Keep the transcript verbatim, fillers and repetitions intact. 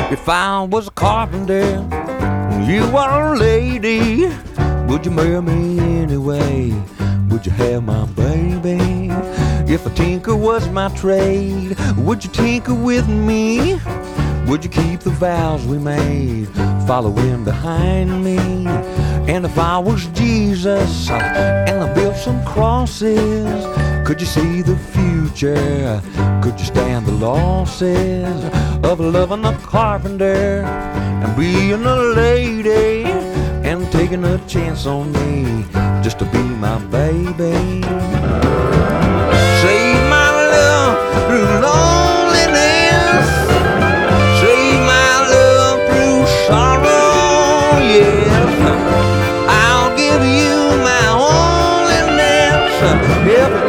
If I was a carpenter, you are a lady, would you marry me anyway? Would you have my baby? If a tinker was my trade, would you tinker with me? Would you keep the vows we made, following behind me? And if I was Jesus and I built some crosses, could you see the future? Could you stand the losses of loving a carpenter and being a lady and taking a chance on me just to be my baby? Save my love through loneliness, save my love through sorrow, yes. I'll give you my holiness if